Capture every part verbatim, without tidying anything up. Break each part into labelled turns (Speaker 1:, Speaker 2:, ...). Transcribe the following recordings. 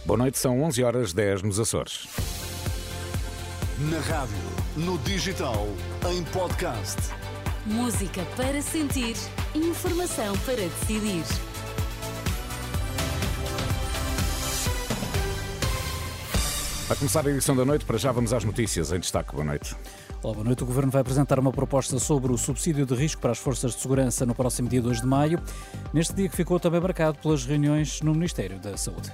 Speaker 1: Boa noite, são onze horas dez nos Açores.
Speaker 2: Na rádio, no digital, em podcast.
Speaker 3: Música para sentir, informação para decidir.
Speaker 1: A começar a edição da noite, para já vamos às notícias em destaque. Boa noite.
Speaker 4: Olá, boa noite. O Governo vai apresentar uma proposta sobre o subsídio de risco para as forças de segurança no próximo dia dois de maio, neste dia que ficou também marcado pelas reuniões no Ministério da Saúde.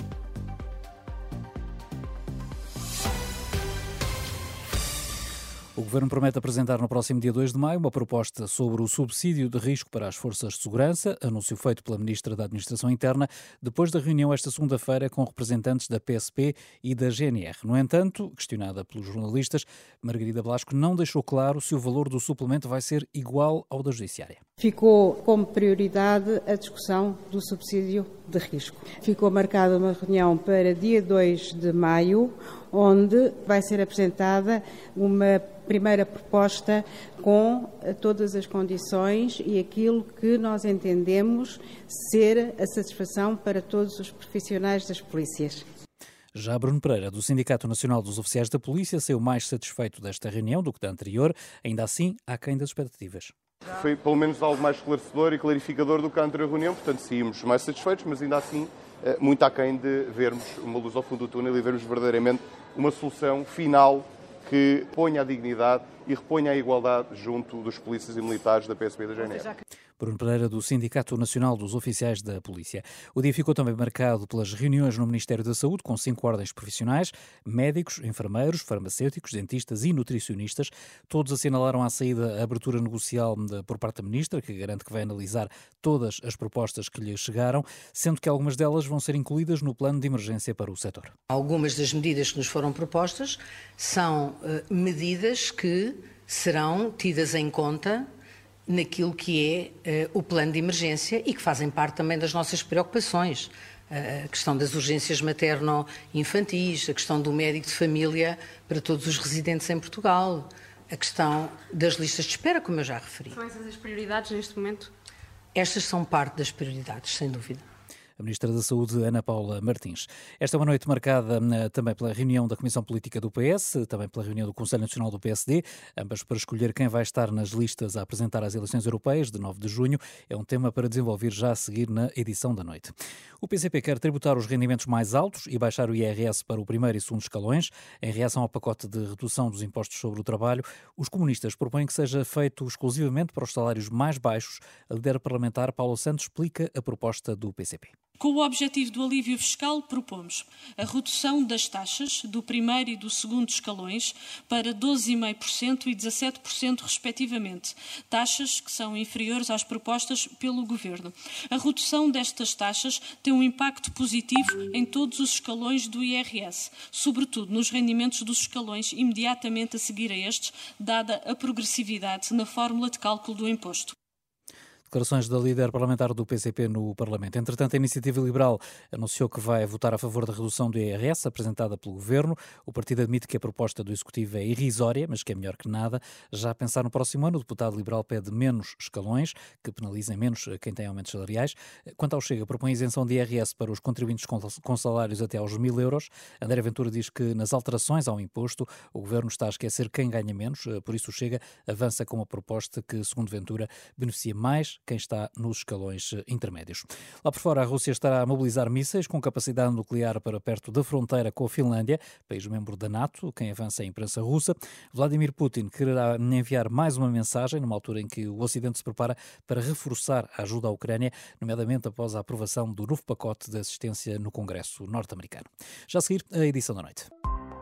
Speaker 4: O Governo promete apresentar no próximo dia dois de maio uma proposta sobre o subsídio de risco para as forças de segurança, anúncio feito pela Ministra da Administração Interna, depois da reunião esta segunda-feira com representantes da P S P e da G N R. No entanto, questionada pelos jornalistas, Margarida Blasco não deixou claro se o valor do suplemento vai ser igual ao da Judiciária.
Speaker 5: Ficou como prioridade a discussão do subsídio de risco. Ficou marcada uma reunião para dia dois de maio, onde vai ser apresentada uma primeira proposta com todas as condições e aquilo que nós entendemos ser a satisfação para todos os profissionais das polícias.
Speaker 4: Já Bruno Pereira, do Sindicato Nacional dos Oficiais da Polícia, saiu mais satisfeito desta reunião do que da anterior, ainda assim, aquém das expectativas.
Speaker 6: Foi pelo menos algo mais esclarecedor e clarificador do que a anterior reunião, portanto saímos mais satisfeitos, mas ainda assim muito aquém de vermos uma luz ao fundo do túnel e vermos verdadeiramente uma solução final que ponha a dignidade e reponha a igualdade junto dos polícias e militares da P S P e da G N R.
Speaker 4: Bruno Pereira, do Sindicato Nacional dos Oficiais da Polícia. O dia ficou também marcado pelas reuniões no Ministério da Saúde com cinco ordens profissionais, médicos, enfermeiros, farmacêuticos, dentistas e nutricionistas. Todos assinalaram à saída a abertura negocial por parte da Ministra, que garante que vai analisar todas as propostas que lhe chegaram, sendo que algumas delas vão ser incluídas no plano de emergência para o setor.
Speaker 7: Algumas das medidas que nos foram propostas são uh, medidas que serão tidas em conta naquilo que é uh, o plano de emergência e que fazem parte também das nossas preocupações. Uh, a questão das urgências materno-infantis, a questão do médico de família para todos os residentes em Portugal, a questão das listas de espera, como eu já referi.
Speaker 8: São essas as prioridades neste momento?
Speaker 7: Estas são parte das prioridades, sem dúvida.
Speaker 4: A Ministra da Saúde, Ana Paula Martins. Esta é uma noite marcada também pela reunião da Comissão Política do P S, também pela reunião do Conselho Nacional do P S D, ambas para escolher quem vai estar nas listas a apresentar às eleições europeias de nove de junho. É um tema para desenvolver já a seguir na edição da noite. O P C P quer tributar os rendimentos mais altos e baixar o I R S para o primeiro e segundo escalões. Em reação ao pacote de redução dos impostos sobre o trabalho, os comunistas propõem que seja feito exclusivamente para os salários mais baixos. A líder parlamentar Paula Santos explica a proposta do P C P.
Speaker 9: Com o objetivo do alívio fiscal, propomos a redução das taxas do primeiro e do segundo escalões para doze vírgula cinco por cento e dezassete por cento, respectivamente, taxas que são inferiores às propostas pelo Governo. A redução destas taxas tem um impacto positivo em todos os escalões do I R S, sobretudo nos rendimentos dos escalões imediatamente a seguir a estes, dada a progressividade na fórmula de cálculo do imposto.
Speaker 4: Declarações da líder parlamentar do P C P no Parlamento. Entretanto, a Iniciativa Liberal anunciou que vai votar a favor da redução do I R S apresentada pelo Governo. O partido admite que a proposta do Executivo é irrisória, mas que é melhor que nada. Já a pensar no próximo ano, o deputado liberal pede menos escalões, que penalizem menos quem tem aumentos salariais. Quanto ao Chega, propõe isenção de I R S para os contribuintes com salários até aos mil euros. André Ventura diz que nas alterações ao imposto o Governo está a esquecer quem ganha menos, por isso o Chega avança com uma proposta que, segundo Ventura, beneficia mais quem está nos escalões intermédios. Lá por fora, a Rússia estará a mobilizar mísseis com capacidade nuclear para perto da fronteira com a Finlândia, país membro da NATO, quem avança é a imprensa russa. Vladimir Putin quererá enviar mais uma mensagem, numa altura em que o Ocidente se prepara para reforçar a ajuda à Ucrânia, nomeadamente após a aprovação do novo pacote de assistência no Congresso norte-americano. Já a seguir, a edição da noite.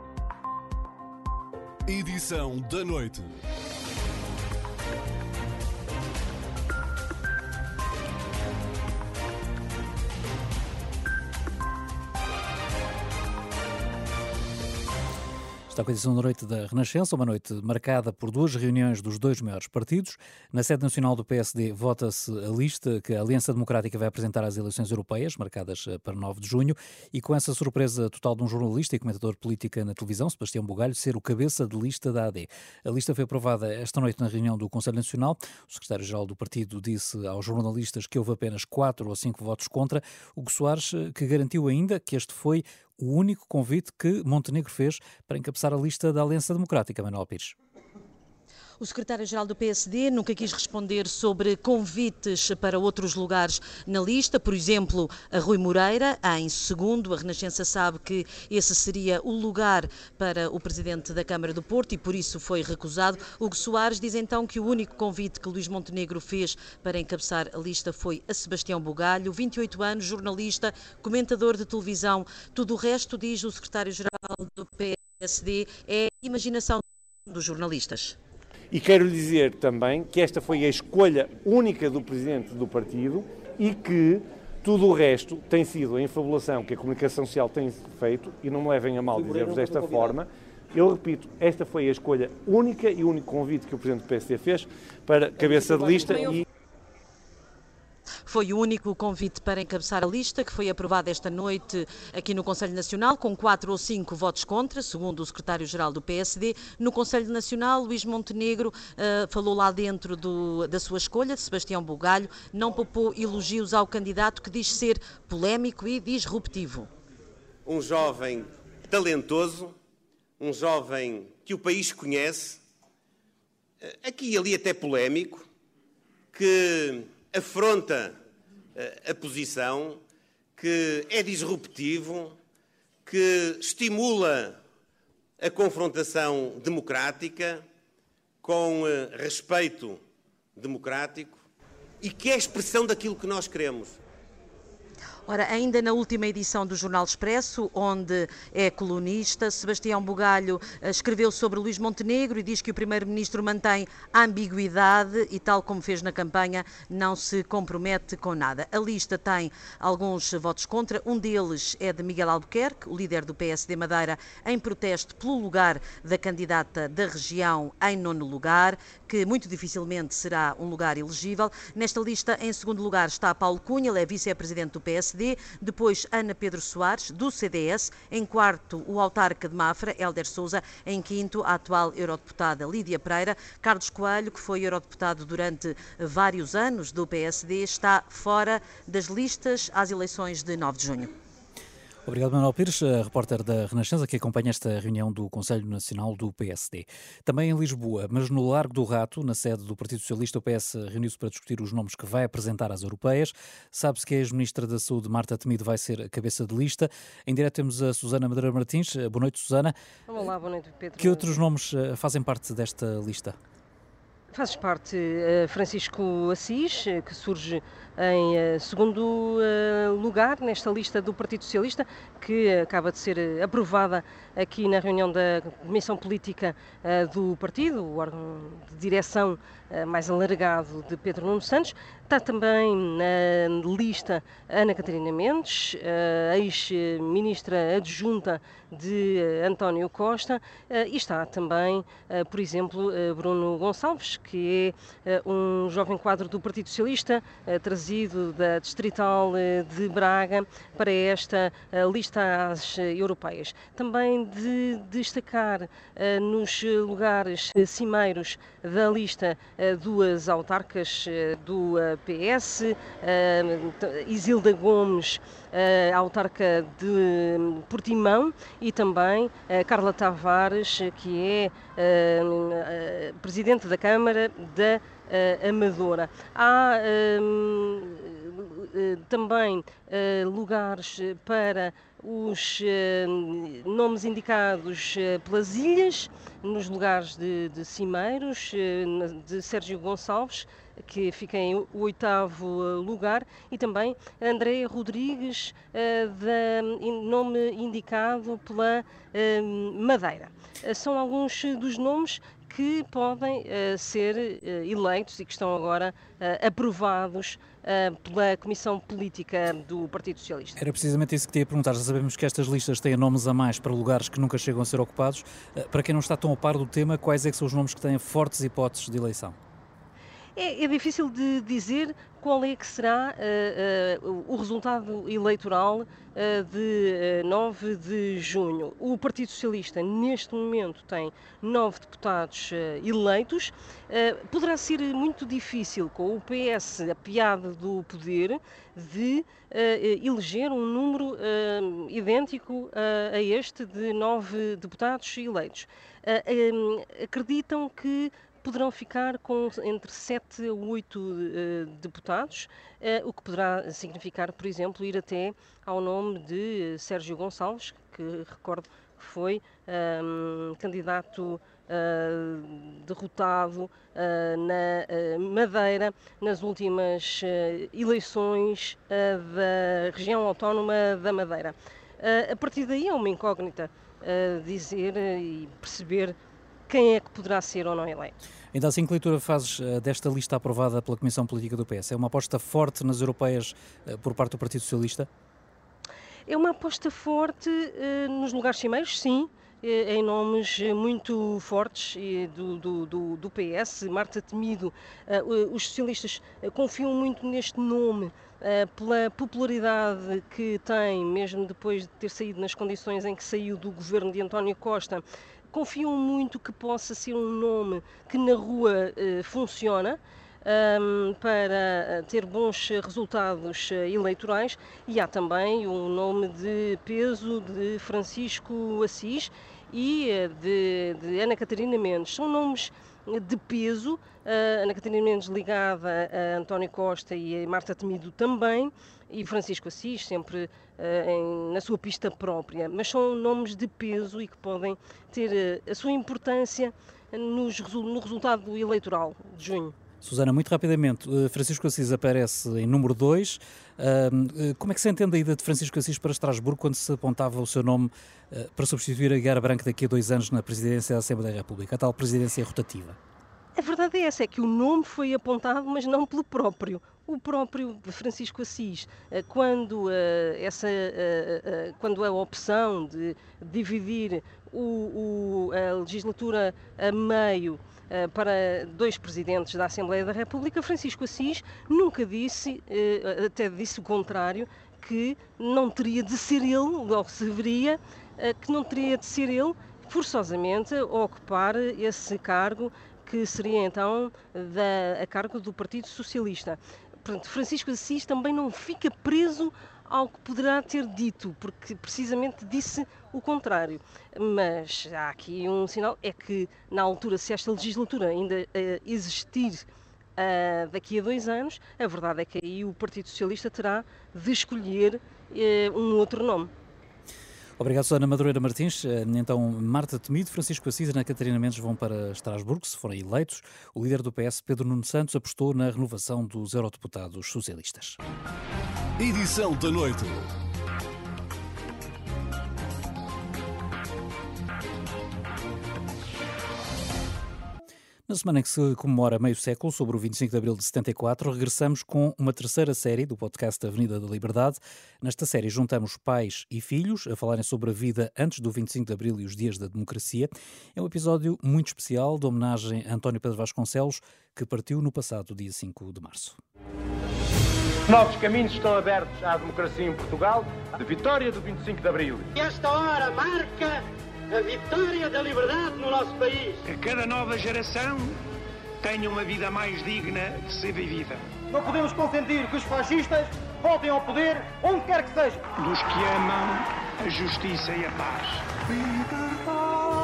Speaker 2: Edição da noite.
Speaker 4: Está com a edição da noite da Renascença, uma noite marcada por duas reuniões dos dois maiores partidos. Na sede nacional do P S D vota-se a lista que a Aliança Democrática vai apresentar às eleições europeias, marcadas para nove de junho, e com essa surpresa total de um jornalista e comentador político na televisão, Sebastião Bugalho, ser o cabeça de lista da A D. A lista foi aprovada esta noite na reunião do Conselho Nacional. O secretário-geral do partido disse aos jornalistas que houve apenas quatro ou cinco votos contra. Hugo Soares, que garantiu ainda que este foi o único convite que Montenegro fez para encabeçar a lista da Aliança Democrática. Manuel Pires.
Speaker 10: O secretário-geral do P S D nunca quis responder sobre convites para outros lugares na lista, por exemplo, a Rui Moreira, em segundo. A Renascença sabe que esse seria o lugar para o presidente da Câmara do Porto e por isso foi recusado. Hugo Soares diz então que o único convite que Luís Montenegro fez para encabeçar a lista foi a Sebastião Bugalho, vinte e oito anos, jornalista, comentador de televisão. Tudo o resto, diz o secretário-geral do P S D, é imaginação dos jornalistas.
Speaker 11: E quero lhe dizer também que esta foi a escolha única do presidente do partido e que tudo o resto tem sido a infabulação que a comunicação social tem feito, e não me levem a mal dizer-vos desta forma. Eu repito, esta foi a escolha única e o único convite que o presidente do P S D fez para cabeça de lista e...
Speaker 10: Foi o único convite para encabeçar a lista, que foi aprovada esta noite aqui no Conselho Nacional, com quatro ou cinco votos contra, segundo o secretário-geral do P S D. No Conselho Nacional, Luís Montenegro uh, falou lá dentro do, da sua escolha, de Sebastião Bugalho, não poupou elogios ao candidato, que diz ser polémico e disruptivo.
Speaker 12: Um jovem talentoso, um jovem que o país conhece, aqui e ali até polémico, que afronta a posição, que é disruptivo, que estimula a confrontação democrática com respeito democrático e que é a expressão daquilo que nós queremos.
Speaker 10: Ora, ainda na última edição do Jornal Expresso, onde é colunista, Sebastião Bugalho escreveu sobre Luís Montenegro e diz que o primeiro-ministro mantém a ambiguidade e, tal como fez na campanha, não se compromete com nada. A lista tem alguns votos contra, um deles é de Miguel Albuquerque, o líder do P S D Madeira, em protesto pelo lugar da candidata da região em nono lugar, que muito dificilmente será um lugar elegível. Nesta lista, em segundo lugar, está Paulo Cunha, ele é vice-presidente do P S D. Depois Ana Pedro Soares, do C D S, em quarto o autarca de Mafra, Hélder Sousa, em quinto a atual eurodeputada Lídia Pereira. Carlos Coelho, que foi eurodeputado durante vários anos do P S D, está fora das listas às eleições de nove de junho.
Speaker 4: Obrigado, Manuel Pires, a repórter da Renascença, que acompanha esta reunião do Conselho Nacional do P S D. Também em Lisboa, mas no Largo do Rato, na sede do Partido Socialista, o P S reuniu-se para discutir os nomes que vai apresentar às europeias. Sabe-se que a ex-ministra da Saúde, Marta Temido, vai ser a cabeça de lista. Em direto temos a Susana Madeira Martins. Boa noite, Susana.
Speaker 13: Olá, boa noite, Pedro.
Speaker 4: Que outros nomes fazem parte desta lista?
Speaker 13: Fazes parte uh, Francisco Assis, que surge em uh, segundo uh, lugar nesta lista do Partido Socialista, que acaba de ser uh, aprovada aqui na reunião da Comissão Política uh, do Partido, o órgão de direção uh, mais alargado de Pedro Nuno Santos. Está também na lista Ana Catarina Mendes, uh, ex-ministra adjunta de uh, António Costa, uh, e está também, uh, por exemplo, uh, Bruno Gonçalves, que é uh, um jovem quadro do Partido Socialista, uh, trazido da Distrital uh, de Braga para esta uh, lista às uh, europeias. Também de destacar uh, nos lugares uh, cimeiros da lista uh, duas autarcas uh, do uh, P S, uh, Isilda Gomes, uh, autarca de Portimão, e também uh, Carla Tavares, que é uh, uh, presidente da Câmara da uh, Amadora. Há uh, uh, também uh, lugares para os uh, nomes indicados uh, pelas ilhas, nos lugares de, de Cimeiros, uh, de Sérgio Gonçalves, que fica em o oitavo lugar, e também André Rodrigues, uh, da, nome indicado pela uh, Madeira. Uh, são alguns dos nomes que podem uh, ser uh, eleitos e que estão agora uh, aprovados pela Comissão Política do Partido Socialista.
Speaker 4: Era precisamente isso que te ia perguntar. Já sabemos que estas listas têm nomes a mais para lugares que nunca chegam a ser ocupados. Para quem não está tão a par do tema, quais é que são os nomes que têm fortes hipóteses de eleição?
Speaker 13: É, é difícil de dizer qual é que será uh, uh, o resultado eleitoral uh, de uh, nove de junho. O Partido Socialista, neste momento, tem nove deputados uh, eleitos. Uh, poderá ser muito difícil, com o P S apiado do poder, de uh, eleger um número uh, idêntico uh, a este de nove deputados eleitos. Uh, um, acreditam que poderão ficar com entre sete a oito uh, deputados, uh, o que poderá significar, por exemplo, ir até ao nome de Sérgio Gonçalves, que recordo que foi um, candidato uh, derrotado uh, na uh, Madeira nas últimas uh, eleições uh, da região autónoma da Madeira. Uh, a partir daí é uma incógnita uh, dizer uh, e perceber quem é que poderá ser ou não eleito.
Speaker 4: Ainda assim, que leitura fazes desta lista aprovada pela Comissão Política do P S? É uma aposta forte nas europeias por parte do Partido Socialista?
Speaker 13: É uma aposta forte uh, nos lugares cimeiros, sim, uh, em nomes muito fortes uh, do, do, do, do P S. Marta Temido, uh, os socialistas uh, confiam muito neste nome, uh, pela popularidade que tem, mesmo depois de ter saído nas condições em que saiu do governo de António Costa. Confiam muito que possa ser um nome que na rua uh, funciona um, para ter bons resultados uh, eleitorais, e há também um nome de peso de Francisco Assis e uh, de, de Ana Catarina Mendes. São nomes de peso, uh, Ana Catarina Mendes ligada a António Costa e a Marta Temido também, e Francisco Assis sempre uh, em, na sua pista própria, mas são nomes de peso e que podem ter uh, a sua importância nos, no resultado eleitoral de junho.
Speaker 4: Susana, muito rapidamente, Francisco Assis aparece em número dois. Uh, como é que se entende a ida de Francisco Assis para Estrasburgo quando se apontava o seu nome uh, para substituir a Guiara Branco daqui a dois anos na presidência da Assembleia da República, a tal presidência rotativa?
Speaker 13: A verdade é essa, é que o nome foi apontado, mas não pelo próprio. O próprio Francisco Assis, quando, uh, essa, uh, uh, quando a opção de dividir o, o, a legislatura a meio uh, para dois presidentes da Assembleia da República, Francisco Assis nunca disse, uh, até disse o contrário, que não teria de ser ele, ou se deveria, uh, que não teria de ser ele, forçosamente, a ocupar esse cargo, que seria então da, a cargo do Partido Socialista. Portanto, Francisco Assis também não fica preso ao que poderá ter dito, porque precisamente disse o contrário. Mas há aqui um sinal, é que na altura, se esta legislatura ainda uh, existir uh, daqui a dois anos, a verdade é que aí o Partido Socialista terá de escolher uh, um outro nome.
Speaker 4: Obrigado, Susana Madureira Martins. Então, Marta Temido, Francisco Assis e Ana Catarina Mendes vão para Estrasburgo, se forem eleitos. O líder do P S, Pedro Nuno Santos, apostou na renovação dos eurodeputados socialistas.
Speaker 2: Edição da noite.
Speaker 4: Na semana em que se comemora meio século sobre o vinte e cinco de abril de setenta e quatro, regressamos com uma terceira série do podcast Avenida da Liberdade. Nesta série juntamos pais e filhos a falarem sobre a vida antes do vinte e cinco de abril e os dias da democracia. É um episódio muito especial de homenagem a António Pedro Vasconcelos, que partiu no passado dia cinco de março.
Speaker 14: Novos caminhos estão abertos à democracia em Portugal, de vitória do vinte e cinco de abril.
Speaker 15: Esta hora marca a vitória da liberdade no nosso país.
Speaker 16: Que cada nova geração tenha uma vida mais digna de ser vivida.
Speaker 14: Não podemos consentir que os fascistas voltem ao poder onde quer que seja.
Speaker 16: Dos que amam a justiça e a paz.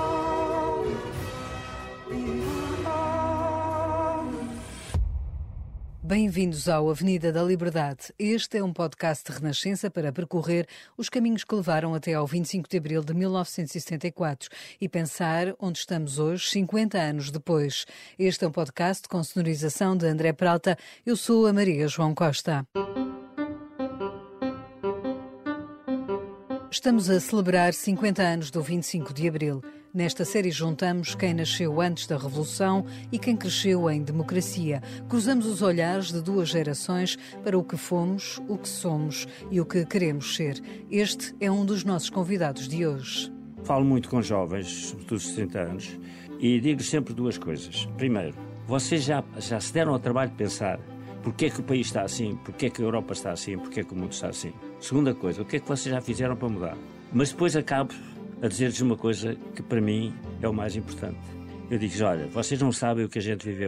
Speaker 17: Bem-vindos ao Avenida da Liberdade. Este é um podcast de Renascença para percorrer os caminhos que levaram até ao vinte e cinco de abril de mil novecentos e setenta e quatro e pensar onde estamos hoje, cinquenta anos depois. Este é um podcast com sonorização de André Peralta. Eu sou a Maria João Costa. Estamos a celebrar cinquenta anos do vinte e cinco de Abril. Nesta série juntamos quem nasceu antes da Revolução e quem cresceu em democracia. Cruzamos os olhares de duas gerações para o que fomos, o que somos e o que queremos ser. Este é um dos nossos convidados de hoje.
Speaker 18: Falo muito com jovens, sobretudo sessenta anos, e digo sempre duas coisas. Primeiro, vocês já, já se deram ao trabalho de pensar porque é que o país está assim, porque é que a Europa está assim, porque é que o mundo está assim. Segunda coisa, o que é que vocês já fizeram para mudar? Mas depois acabo a dizer-lhes uma coisa que para mim é o mais importante. Eu digo-lhes, olha, vocês não sabem o que a gente viveu.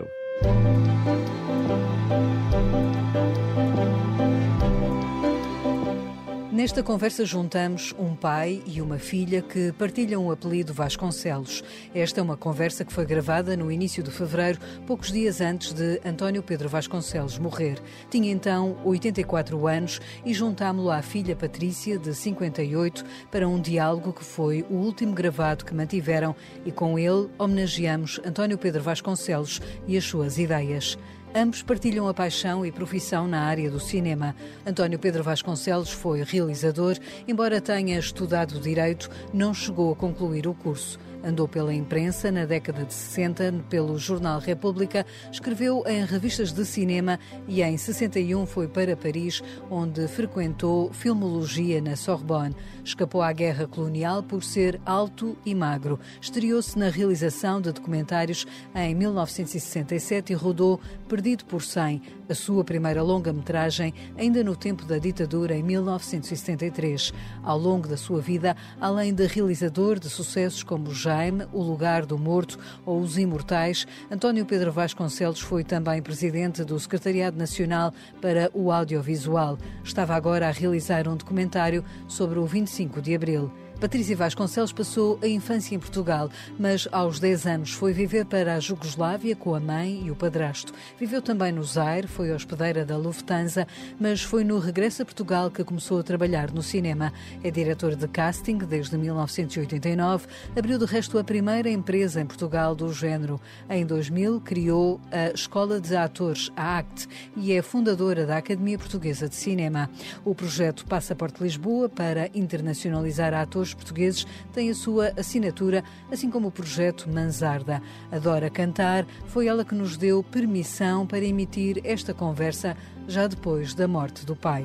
Speaker 17: Nesta conversa juntamos um pai e uma filha que partilham o apelido Vasconcelos. Esta é uma conversa que foi gravada no início de fevereiro, poucos dias antes de António Pedro Vasconcelos morrer. Tinha então oitenta e quatro anos e juntámo-lo à filha Patrícia, de cinquenta e oito, para um diálogo que foi o último gravado que mantiveram e com ele homenageamos António Pedro Vasconcelos e as suas ideias. Ambos partilham a paixão e profissão na área do cinema. António Pedro Vasconcelos foi realizador, embora tenha estudado Direito, não chegou a concluir o curso. Andou pela imprensa na década de sessenta, pelo jornal República, escreveu em revistas de cinema e em sessenta e um foi para Paris, onde frequentou filmologia na Sorbonne. Escapou à guerra colonial por ser alto e magro. Estreou-se na realização de documentários em mil novecentos e sessenta e sete e rodou Perdido por cem, a sua primeira longa-metragem, ainda no tempo da ditadura, em mil novecentos e setenta e três. Ao longo da sua vida, além de realizador de sucessos como Jaime, O Lugar do Morto ou Os Imortais, António Pedro Vasconcelos foi também presidente do Secretariado Nacional para o Audiovisual. Estava agora a realizar um documentário sobre o vinte e cinco de Abril. Patrícia Vasconcelos passou a infância em Portugal, mas aos dez anos foi viver para a Jugoslávia com a mãe e o padrasto. Viveu também no Zaire, foi hospedeira da Lufthansa, mas foi no regresso a Portugal que começou a trabalhar no cinema. É diretor de casting desde mil novecentos e oitenta e nove, abriu de resto a primeira empresa em Portugal do género. Em dois mil criou a Escola de Atores, a ACT, e é fundadora da Academia Portuguesa de Cinema. O projeto Passaporte Lisboa, para internacionalizar atores portugueses, tem a sua assinatura, assim como o projeto Mansarda. Adora cantar, foi ela que nos deu permissão para emitir esta conversa já depois da morte do pai.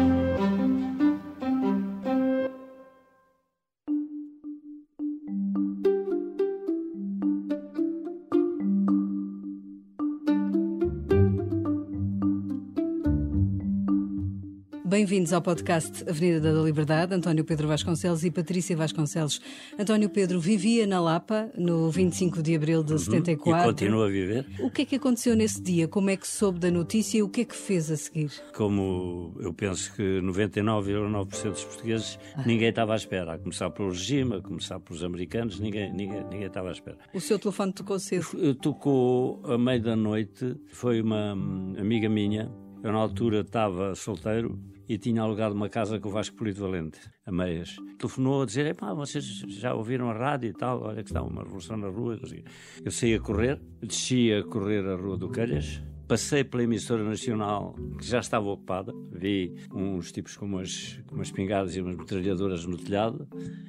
Speaker 17: Bem-vindos ao podcast Avenida da Liberdade, António Pedro Vasconcelos e Patrícia Vasconcelos. António Pedro vivia na Lapa no vinte e cinco de Abril de uhum, setenta e quatro.
Speaker 18: E continua a viver.
Speaker 17: O que é que aconteceu nesse dia? Como é que soube da notícia e o que é que fez a seguir?
Speaker 18: Como eu penso que noventa e nove vírgula nove por cento dos portugueses, ah. ninguém estava à espera. A começar pelo regime, a começar pelos americanos, ninguém, ninguém, ninguém estava à espera.
Speaker 17: O seu telefone tocou cedo?
Speaker 18: Tocou à meia da noite. Foi uma amiga minha. Eu, na altura, estava solteiro e tinha alugado uma casa com o Vasco Polito Valente, a meias. Telefonou a dizer, epá, vocês já ouviram a rádio e tal, olha que está uma revolução na rua. Eu saí a correr, desci a correr a Rua do Calhas, passei pela emissora nacional, que já estava ocupada, vi uns tipos com umas, com umas espingardas e umas metralhadoras no telhado,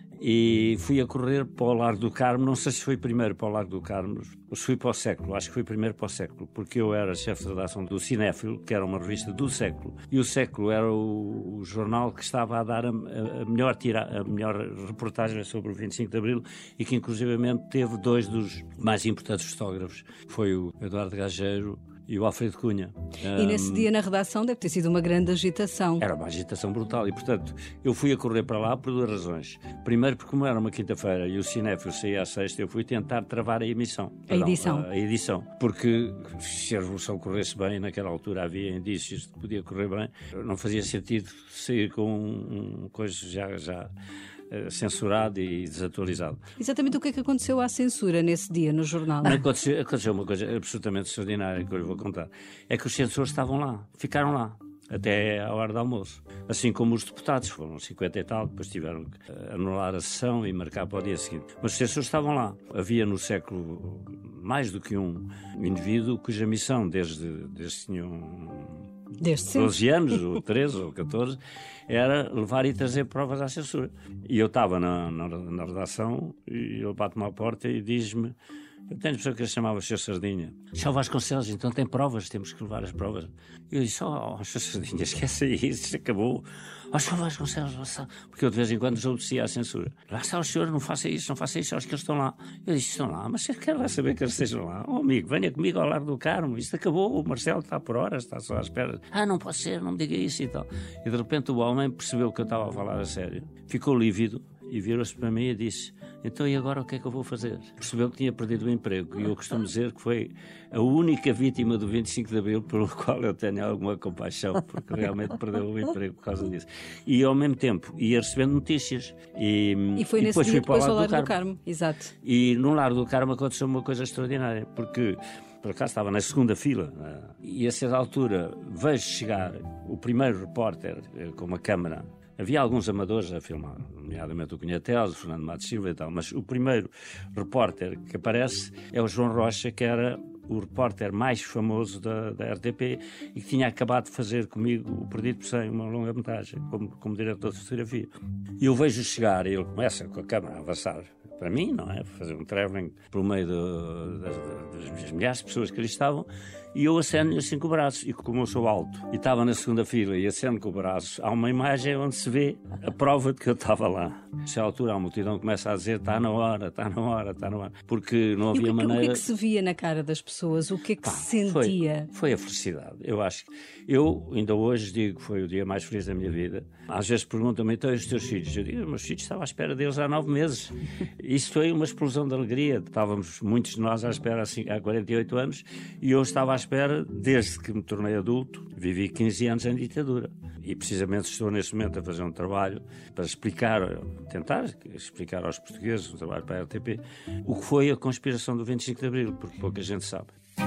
Speaker 18: e fui a correr para o Largo do Carmo. Não sei se foi primeiro para o Largo do Carmo ou se fui para o Século. Acho que foi primeiro para o Século, porque eu era chefe de redação do Cinéfilo, que era uma revista do Século, e o Século era o, o jornal que estava a dar a, a, melhor tira, a melhor reportagem sobre o vinte e cinco de Abril e que inclusivamente teve dois dos mais importantes fotógrafos. Foi o Eduardo Gageiro e o Alfredo Cunha.
Speaker 17: E nesse um, dia na redação deve ter sido uma grande agitação.
Speaker 18: Era uma agitação brutal e, portanto, eu fui a correr para lá por duas razões. Primeiro, porque como era uma quinta-feira e o Cinéfilo saía à sexta, eu fui tentar travar a emissão.
Speaker 17: A Perdão, edição.
Speaker 18: A, a edição. Porque se a revolução corresse bem, naquela altura havia indícios de que podia correr bem, não fazia sentido sair com um, um coisa já... já censurado e desatualizado.
Speaker 17: Exatamente o que é que aconteceu à censura nesse dia no jornal?
Speaker 18: Aconteceu, aconteceu uma coisa absolutamente extraordinária que eu lhe vou contar. É que os censores estavam lá, ficaram lá, até à hora do almoço. Assim como os deputados, foram cinquenta e tal, depois tiveram que anular a sessão e marcar para o dia seguinte. Mas os censores estavam lá. Havia no século mais do que um indivíduo cuja missão, desde, desde tinham
Speaker 17: Desde
Speaker 18: doze anos, ou treze, ou catorze, era levar e trazer provas à censura. E eu estava na, na, na redação e ele bate-me à porta e diz-me: eu tenho pessoa que se chamava o senhor Sardinha. Senhor Vasconcelos, então tem provas, temos que levar as provas. Eu disse: ó, oh, senhor Sardinha, esquece isso, isto acabou. Ó, oh, senhor Vasconcelos, porque eu de vez em quando desobedecia à censura. Lá está o senhor, não faça isso, não faça isso, acho que eles estão lá. Eu disse: estão lá, mas eu quero lá saber que eles estejam lá. Ó, oh, amigo, venha comigo ao Largo do Carmo, isto acabou, o Marcelo está por horas, está só à espera. Ah, não pode ser, não me diga isso e tal. E de repente o homem percebeu que eu estava a falar a sério, ficou lívido e virou-se para mim e disse: então e agora o que é que eu vou fazer? Percebeu que tinha perdido o emprego e eu costumo dizer que foi a única vítima do vinte e cinco de Abril pelo qual eu tenho alguma compaixão, porque realmente perdeu o emprego por causa disso. E ao mesmo tempo ia recebendo notícias. E,
Speaker 17: e foi
Speaker 18: e
Speaker 17: nesse
Speaker 18: depois
Speaker 17: dia
Speaker 18: fui
Speaker 17: que
Speaker 18: para o
Speaker 17: depois ao
Speaker 18: Largo
Speaker 17: Largo
Speaker 18: do
Speaker 17: do
Speaker 18: Carmo.
Speaker 17: Carmo. Exato.
Speaker 18: E no Largo do Carmo aconteceu uma coisa extraordinária, porque por acaso estava na segunda fila, e a certa altura vejo chegar o primeiro repórter com uma câmara. Havia alguns amadores a filmar, nomeadamente o Cunha Teles, o Fernando Matos Silva e tal, mas o primeiro repórter que aparece é o João Rocha, que era o repórter mais famoso da, da R T P e que tinha acabado de fazer comigo o Perdido por Cem, uma longa-metragem, como, como diretor de fotografia. E eu vejo chegar e ele começa com a câmara a avançar para mim, não é? Fazer um travelling pelo meio de, das, das milhares de pessoas que ali estavam, e eu aceno assim com o braço, e como eu sou alto e estava na segunda fila e aceno com o braço, há uma imagem onde se vê a prova de que eu estava lá. Nessa altura a multidão começa a dizer: está na hora, está na hora, está na hora, porque não havia
Speaker 17: e o que,
Speaker 18: maneira...
Speaker 17: O que é que se via na cara das pessoas? O que é que Pá, se sentia?
Speaker 18: Foi, foi a felicidade. Eu acho que... Eu ainda hoje digo que foi o dia mais feliz da minha vida. Às vezes perguntam-me: então, os teus filhos? Eu digo: os meus filhos, estava à espera deles há nove meses. Isso foi uma explosão de alegria. Estávamos muitos de nós à espera assim, há quarenta e oito anos, e eu estava à espera desde que me tornei adulto. Vivi quinze anos em ditadura. E precisamente estou neste momento a fazer um trabalho para explicar, tentar explicar aos portugueses, um trabalho para a R T P, o que foi a conspiração do vinte e cinco de Abril, porque pouca gente sabe.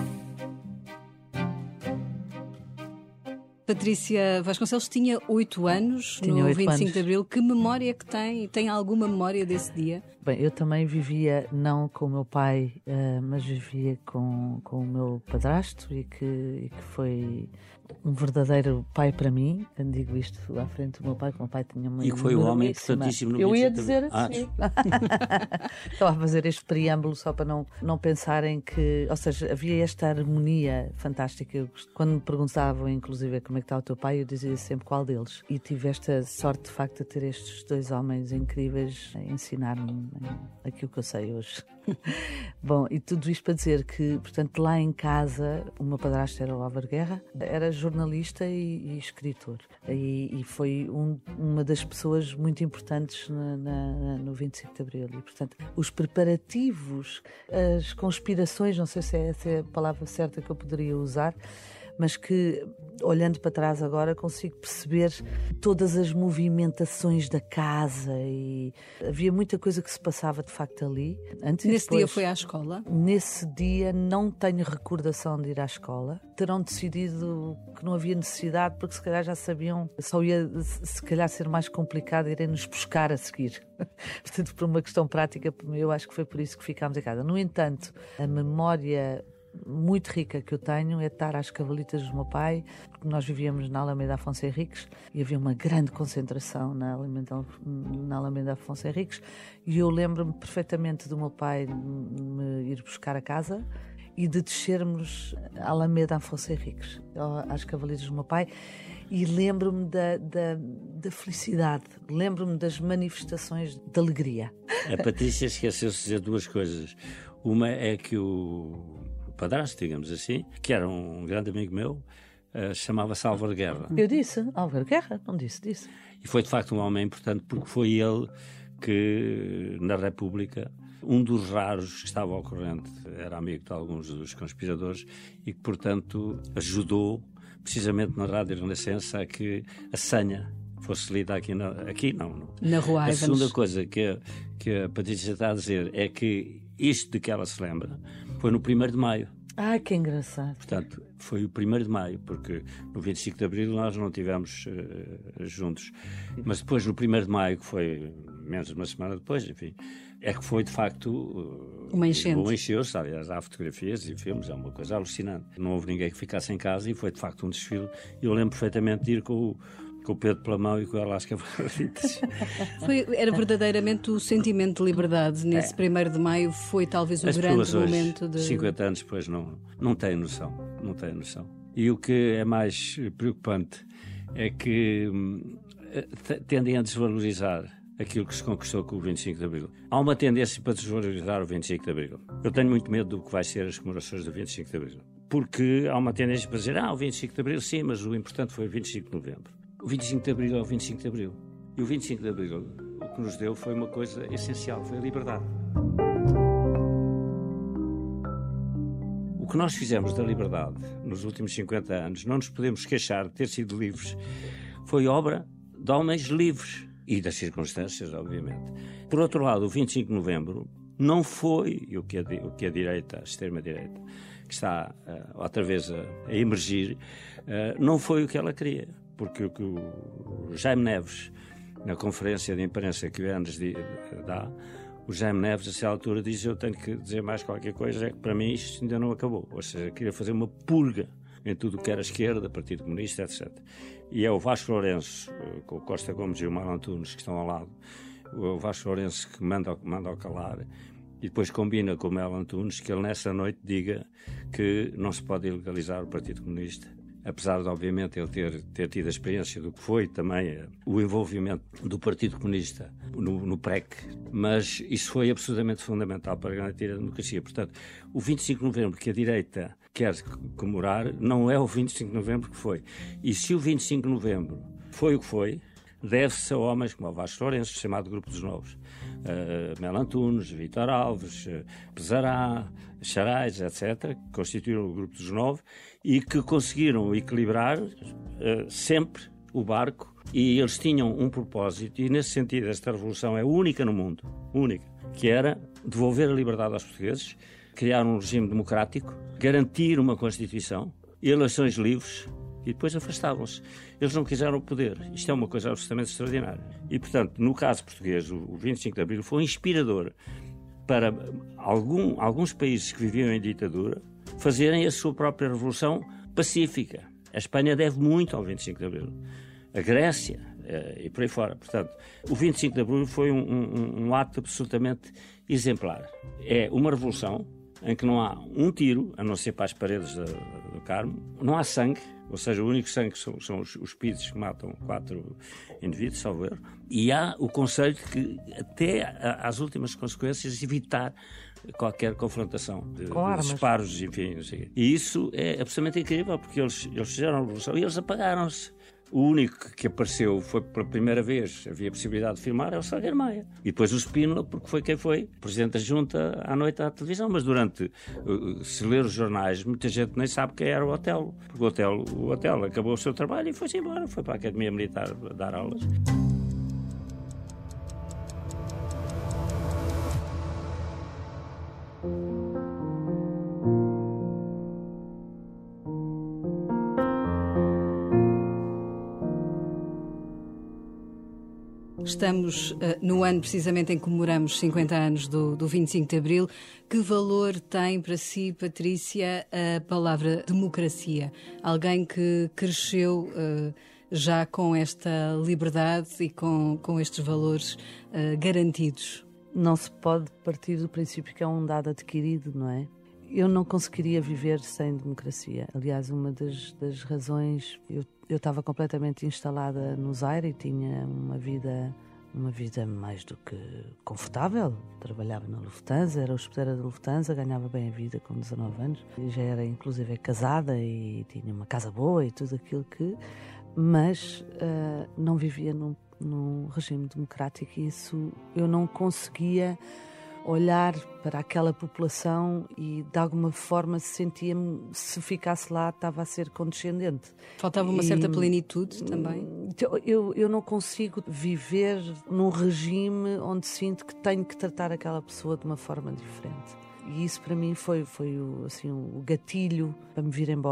Speaker 17: Patrícia Vasconcelos tinha oito anos tinha no vinte e cinco de Abril. Que memória é que tem? Tem alguma memória desse dia?
Speaker 19: Bem, eu também vivia, não com o meu pai, uh, mas vivia com, com o meu padrasto e que, e que foi um verdadeiro pai para mim. Eu digo isto à frente do meu pai, que o meu pai tinha uma...
Speaker 18: E que foi um homem importantíssimo no
Speaker 19: Eu ia
Speaker 18: vinte e cinco
Speaker 19: dizer
Speaker 18: assim.
Speaker 19: Ah, estava a fazer este preâmbulo só para não, não pensarem que... Ou seja, havia esta harmonia fantástica. Eu, quando me perguntavam, inclusive, como é que está o teu pai, eu dizia sempre qual deles. E tive esta sorte, de facto, de ter estes dois homens incríveis a ensinar-me aquilo que eu sei hoje. Bom, e tudo isto para dizer que, portanto, lá em casa, o meu padrasto era o Álvaro Guerra, era jornalista e, e escritor. E, e foi um, uma das pessoas muito importantes na, na, no vinte e cinco de Abril. E, portanto, os preparativos, as conspirações, não sei se é essa é a palavra certa que eu poderia usar, mas que, olhando para trás agora, consigo perceber todas as movimentações da casa e havia muita coisa que se passava de facto ali. Antes
Speaker 17: Nesse
Speaker 19: depois,
Speaker 17: dia foi à escola?
Speaker 19: Nesse dia não tenho recordação de ir à escola. Terão decidido que não havia necessidade porque se calhar já sabiam, só ia se calhar ser mais complicado irem nos buscar a seguir. Portanto, por uma questão prática, eu acho que foi por isso que ficámos em casa. No entanto, a memória muito rica que eu tenho é estar às cavalitas do meu pai, porque nós vivíamos na Alameda Afonso Henriques e havia uma grande concentração na Alameda, na Alameda Afonso Henriques, e eu lembro-me perfeitamente do meu pai me ir buscar a casa e de descermos a Alameda Afonso Henriques às cavalitas do meu pai, e lembro-me da, da, da felicidade, lembro-me das manifestações de alegria.
Speaker 18: A Patrícia esqueceu-se de dizer duas coisas. Uma é que o padrasto, digamos assim, que era um grande amigo meu, uh, chamava-se Álvaro Guerra.
Speaker 19: Eu disse, Álvaro Guerra, não disse, disse.
Speaker 18: E foi de facto um homem importante porque foi ele que, na República, um dos raros que estava ao corrente, era amigo de alguns dos conspiradores e que, portanto, ajudou, precisamente na Rádio Renascença, a que a senha fosse lida aqui, na, aqui não. não.
Speaker 17: Na Rua
Speaker 18: A segunda coisa que a, que a Patrícia está a dizer é que isto de que ela se lembra foi no primeiro de maio.
Speaker 19: Ah, que engraçado.
Speaker 18: Portanto, foi o primeiro de maio, porque no vinte e cinco de Abril nós não estivemos uh, juntos. Mas depois, no primeiro de maio, que foi menos de uma semana depois, enfim. É que foi, de facto,
Speaker 17: uma enchente.
Speaker 18: Uma encheu-se, aliás, há fotografias e filmes, é uma coisa alucinante. Não houve ninguém que ficasse em casa e foi, de facto, um desfile. Eu lembro perfeitamente de ir com o, com o Pedro pela mão e com ela às cavalitas.
Speaker 17: Foi, era verdadeiramente o sentimento de liberdade. Nesse
Speaker 18: é.
Speaker 17: primeiro de maio foi talvez o
Speaker 18: As
Speaker 17: grande
Speaker 18: pessoas hoje,
Speaker 17: momento de...
Speaker 18: cinquenta anos depois, não, não têm noção, não têm noção. E o que é mais preocupante é que hum, tendem a desvalorizar aquilo que se conquistou com o vinte e cinco de Abril. Há uma tendência para desvalorizar o vinte e cinco de Abril. Eu tenho muito medo do que vai ser as comemorações do vinte e cinco de Abril. Porque há uma tendência para dizer, ah, o vinte e cinco de Abril, sim, mas o importante foi o vinte e cinco de Novembro. O vinte e cinco de Abril é o vinte e cinco de Abril. E o vinte e cinco de Abril, o que nos deu foi uma coisa essencial, foi a liberdade. O que nós fizemos da liberdade nos últimos cinquenta anos, não nos podemos queixar de ter sido livres, foi obra de homens livres. E das circunstâncias, obviamente. Por outro lado, o vinte e cinco de Novembro não foi o que a, o que a direita, a extrema-direita, que está uh, outra vez a, a emergir, uh, não foi o que ela queria. Porque o que o Jaime Neves, na conferência de imprensa que o Andes dá, o Jaime Neves, a essa altura, diz: eu tenho que dizer mais qualquer coisa, é que para mim isto ainda não acabou. Ou seja, queria fazer uma purga em tudo o que era esquerda, Partido Comunista, etcétera. E é o Vasco Lourenço, com o Costa Gomes e o Mário Antunes, que estão ao lado, o Vasco Lourenço que manda, manda ao calar, e depois combina com o Mário Antunes que ele nessa noite diga que não se pode ilegalizar o Partido Comunista. Apesar de, obviamente, ele ter, ter tido a experiência do que foi também o envolvimento do Partido Comunista no, no P R E C, mas isso foi absolutamente fundamental para garantir a democracia. Portanto, o vinte e cinco de Novembro que a direita quer comemorar não é o vinte e cinco de Novembro que foi. E se o vinte e cinco de Novembro foi o que foi, deve-se a homens como o Vasco Lourenço, chamado Grupo dos Novos, uh, Mel Antunes, Vítor Alves, uh, Pesará, Charais, etcétera, que constituíram o Grupo dos Nove e que conseguiram equilibrar uh, sempre o barco, e eles tinham um propósito, e nesse sentido esta revolução é única no mundo, única, que era devolver a liberdade aos portugueses, criar um regime democrático, garantir uma Constituição, eleições livres, e depois afastavam-se. Eles não quiseram o poder. Isto é uma coisa absolutamente extraordinária. E, portanto, no caso português, o vinte e cinco de Abril foi inspirador para algum, alguns países que viviam em ditadura fazerem a sua própria revolução pacífica. A Espanha deve muito ao vinte e cinco de Abril. A Grécia eh, e por aí fora. Portanto, o vinte e cinco de Abril foi um, um, um ato absolutamente exemplar. É uma revolução em que não há um tiro, a não ser para as paredes do, do Carmo, não há sangue, ou seja, o único sangue são, são os, os pisos que matam quatro indivíduos, salvo erro, e há o conselho que, até às últimas consequências, evitar qualquer confrontação de, de disparos, enfim, não sei. E isso é absolutamente incrível, porque eles, eles fizeram a revolução e eles apagaram-se. O único que apareceu foi pela primeira vez, havia possibilidade de filmar, é o Salgueiro Maia. E depois o Spínola, porque foi quem foi presidente da Junta à noite à televisão. Mas durante, se ler os jornais, muita gente nem sabe quem era o Otelo. Porque o Otelo, o Otelo acabou o seu trabalho e foi-se embora, foi para a Academia Militar dar aulas.
Speaker 17: Estamos uh, no ano precisamente em que comemoramos cinquenta anos do, do vinte e cinco de Abril. Que valor tem para si, Patrícia, a palavra democracia? Alguém que cresceu uh, já com esta liberdade e com, com estes valores uh, garantidos?
Speaker 19: Não se pode partir do princípio que é um dado adquirido, não é? Eu não conseguiria viver sem democracia. Aliás, uma das, das razões... Eu, eu estava completamente instalada no Zaire e tinha uma vida, uma vida mais do que confortável. Trabalhava na Lufthansa, era hospedeira da Lufthansa, ganhava bem a vida com dezanove anos. E já era, inclusive, casada e tinha uma casa boa e tudo aquilo que... Mas uh, não vivia num, num regime democrático e isso eu não conseguia... olhar para aquela população e de alguma forma sentia-me, se ficasse lá, estava a ser condescendente.
Speaker 17: Faltava uma e, certa plenitude também?
Speaker 19: Eu, eu não consigo viver num regime onde sinto que tenho que tratar aquela pessoa de uma forma diferente. E isso para mim foi, foi o, assim, o gatilho para me vir embora,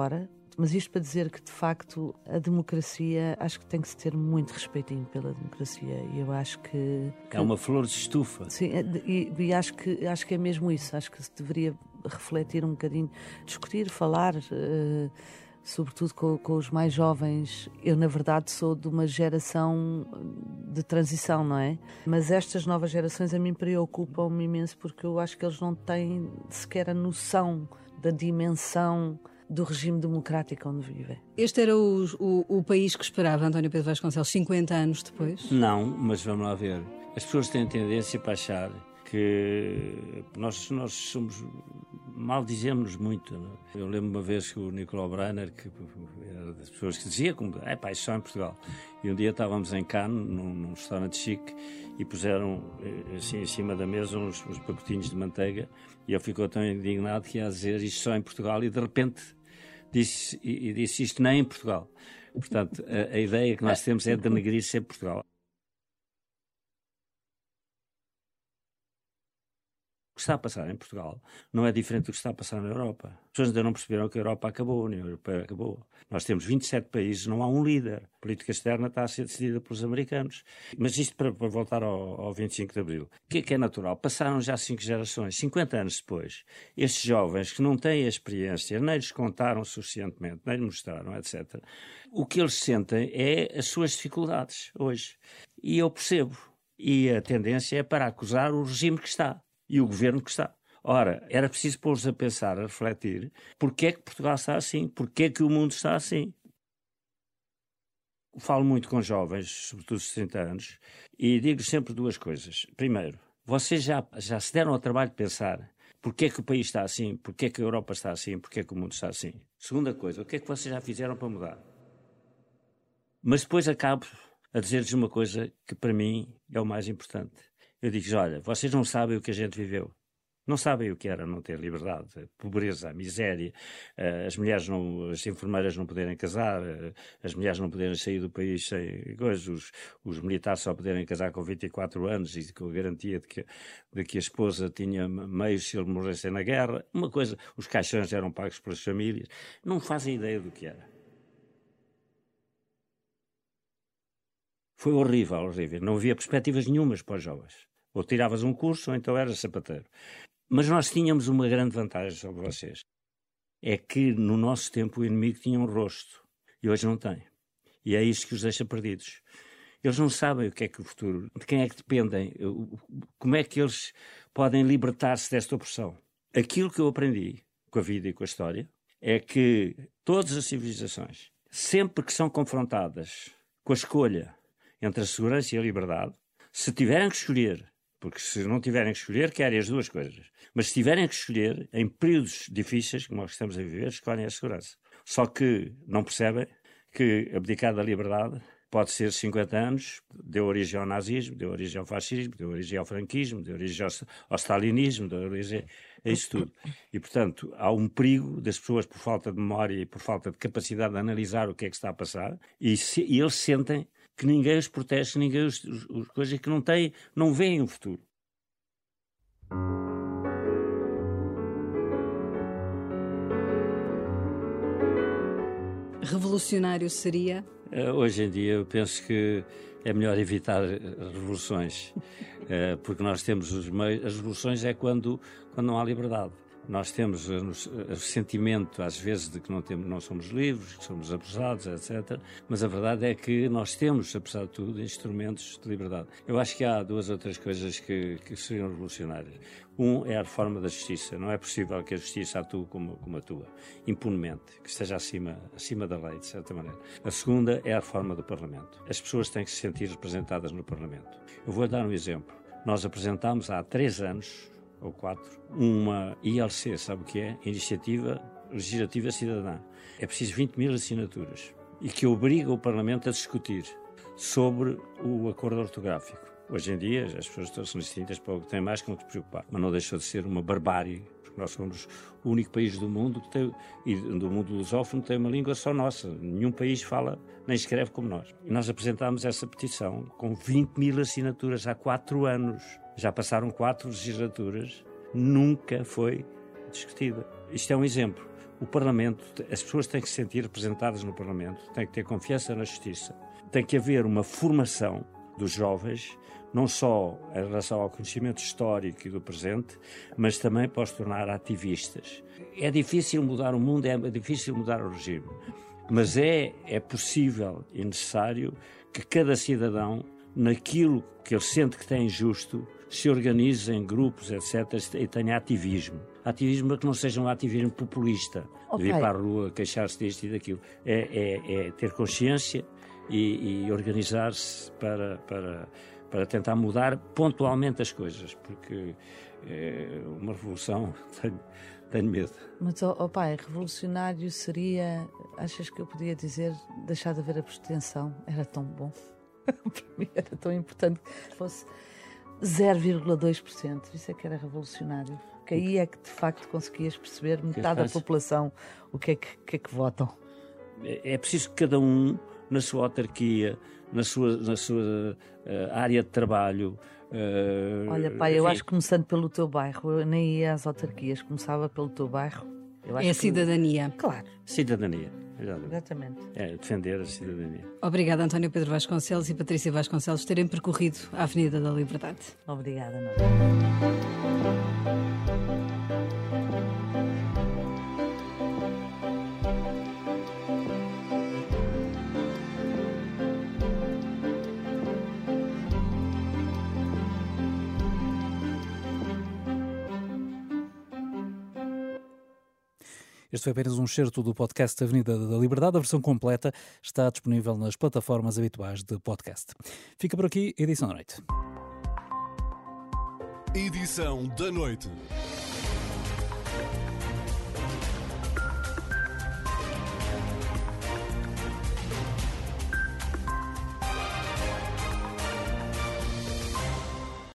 Speaker 19: Mas isto para dizer que, de facto, a democracia, acho que tem que se ter muito respeitinho pela democracia. E eu acho que... que...
Speaker 18: É uma flor de estufa.
Speaker 19: Sim, e, e acho, que, acho que é mesmo isso. Acho que se deveria refletir um bocadinho, discutir, falar, uh, sobretudo com, com os mais jovens. Eu, na verdade, sou de uma geração de transição, não é? Mas estas novas gerações a mim preocupam-me imenso, porque eu acho que eles não têm sequer a noção da dimensão do regime democrático onde vivem.
Speaker 17: Este era o, o, o país que esperava António Pedro Vasconcelos cinquenta anos depois?
Speaker 18: Não, mas vamos lá ver. As pessoas têm tendência para achar que nós, nós somos, maldizemos muito. Não? Eu lembro uma vez que o Nicolau Breiner, que era das pessoas que dizia, como, é pá, isso só em Portugal. E um dia estávamos em Cannes, num, num restaurante chique, e puseram assim em cima da mesa uns, uns pacotinhos de manteiga, e ele ficou tão indignado que ia dizer isto só em Portugal, e de repente disse, e, e disse isto nem em Portugal. Portanto, a, a ideia que nós temos é denegrir sempre Portugal. O que está a passar em Portugal não é diferente do que está a passar na Europa. As pessoas ainda não perceberam que a Europa acabou, a União Europeia acabou. Nós temos vinte e sete países, não há um líder. A política externa está a ser decidida pelos americanos. Mas isto para, para voltar ao, ao vinte e cinco de Abril. O que é que é natural? Passaram já cinco gerações, cinquenta anos depois. Estes jovens que não têm a experiência, nem lhes contaram suficientemente, nem lhes mostraram, etcétera. O que eles sentem é as suas dificuldades hoje. E eu percebo. E a tendência é para acusar o regime que está. E o governo que está. Ora, era preciso pôr-os a pensar, a refletir, porque é que Portugal está assim, porque é que o mundo está assim. Falo muito com jovens, sobretudo de sessenta anos, e digo sempre duas coisas. Primeiro, vocês já, já se deram ao trabalho de pensar porque é que o país está assim, porque é que a Europa está assim, porque é que o mundo está assim. Segunda coisa, o que é que vocês já fizeram para mudar? Mas depois acabo a dizer-lhes uma coisa que para mim é o mais importante. Eu digo, olha, vocês não sabem o que a gente viveu. Não sabem o que era não ter liberdade, a pobreza, a miséria, as mulheres não, as enfermeiras não poderem casar, as mulheres não poderem sair do país sem coisas, os, os militares só poderem casar com vinte e quatro anos e com a garantia de que, de que a esposa tinha meios se ele morresse na guerra. Uma coisa, os caixões eram pagos pelas famílias. Não fazem ideia do que era. Foi horrível, horrível. Não havia perspectivas nenhumas para os jovens. Ou tiravas um curso, ou então eras sapateiro. Mas nós tínhamos uma grande vantagem sobre vocês. É que no nosso tempo o inimigo tinha um rosto. E hoje não tem. E é isso que os deixa perdidos. Eles não sabem o que é que o futuro... De quem é que dependem. Como é que eles podem libertar-se desta opressão. Aquilo que eu aprendi com a vida e com a história é que todas as civilizações, sempre que são confrontadas com a escolha entre a segurança e a liberdade, se tiverem que escolher, porque se não tiverem que escolher, querem as duas coisas, mas se tiverem que escolher, em períodos difíceis, como nós estamos a viver, escolhem a segurança. Só que não percebem que abdicar da liberdade pode ser cinquenta anos, deu origem ao nazismo, deu origem ao fascismo, deu origem ao franquismo, deu origem ao, ao stalinismo, deu origem a isso tudo. E, portanto, há um perigo das pessoas, por falta de memória e por falta de capacidade de analisar o que é que está a passar, e, se, e eles sentem que ninguém os protege, ninguém os, os, os coisas que não têm, não veem o futuro.
Speaker 17: Revolucionário seria?
Speaker 18: Uh, hoje em dia eu penso que é melhor evitar revoluções, uh, porque nós temos os meios. As revoluções é quando, quando não há liberdade. Nós temos o sentimento, às vezes, de que não, temos, não somos livres, que somos abusados, etcétera. Mas a verdade é que nós temos, apesar de tudo, instrumentos de liberdade. Eu acho que há duas ou três coisas que, que seriam revolucionárias. Um é a reforma da justiça. Não é possível que a justiça atue como, como atua, impunemente, que esteja acima, acima da lei, de certa maneira. A segunda é a reforma do Parlamento. As pessoas têm que se sentir representadas no Parlamento. Eu vou dar um exemplo. Nós apresentámos há três anos... ou quatro, uma I L C, sabe o que é? Iniciativa Legislativa Cidadã. É preciso vinte mil assinaturas e que obriga o Parlamento a discutir sobre o acordo ortográfico. Hoje em dia, as pessoas estão-se distintas para o que têm mais com o que se preocupar, mas não deixou de ser uma barbárie, porque nós somos o único país do mundo que tem, e do mundo lusófono que tem uma língua só nossa. Nenhum país fala nem escreve como nós. E nós apresentámos essa petição com vinte mil assinaturas há quatro anos. Já passaram quatro legislaturas, nunca foi discutida. Isto é um exemplo. O Parlamento, as pessoas têm que se sentir representadas no Parlamento, têm que ter confiança na justiça, tem que haver uma formação dos jovens, não só em relação ao conhecimento histórico e do presente, mas também para os tornar ativistas. É difícil mudar o mundo, é difícil mudar o regime, mas é, é possível e necessário que cada cidadão, naquilo que ele sente que tem injusto, se organize em grupos, etcétera, e tenha ativismo. Ativismo que não seja um ativismo populista, okay. de ir para a rua, queixar-se disto e daquilo. É, é, é ter consciência e, e organizar-se para, para, para tentar mudar pontualmente as coisas, porque é uma revolução, tenho, tenho medo.
Speaker 19: Mas, oh, oh pai, revolucionário seria, achas que eu podia dizer, deixar de haver abstenção? Era tão bom. Para mim era tão importante que fosse zero vírgula dois por cento. Isso é que era revolucionário. Que aí é que de facto conseguias perceber metade da população o que é que, que, é que votam.
Speaker 18: É, é preciso que cada um, na sua autarquia, na sua, na sua uh, área de trabalho... Uh,
Speaker 19: Olha, pai, eu acho que começando pelo teu bairro, eu nem ia às autarquias, começava pelo teu bairro. Eu acho
Speaker 17: é a
Speaker 19: que...
Speaker 17: cidadania.
Speaker 19: Claro.
Speaker 18: Cidadania.
Speaker 19: Exatamente.
Speaker 18: É defender a cidadania.
Speaker 17: Obrigada, António Pedro Vasconcelos e Patrícia Vasconcelos, terem percorrido a Avenida da Liberdade.
Speaker 19: Obrigada, não.
Speaker 4: Este foi apenas um excerto do podcast Avenida da Liberdade. A versão completa está disponível nas plataformas habituais de podcast. Fica por aqui, edição da noite.
Speaker 2: Edição da noite.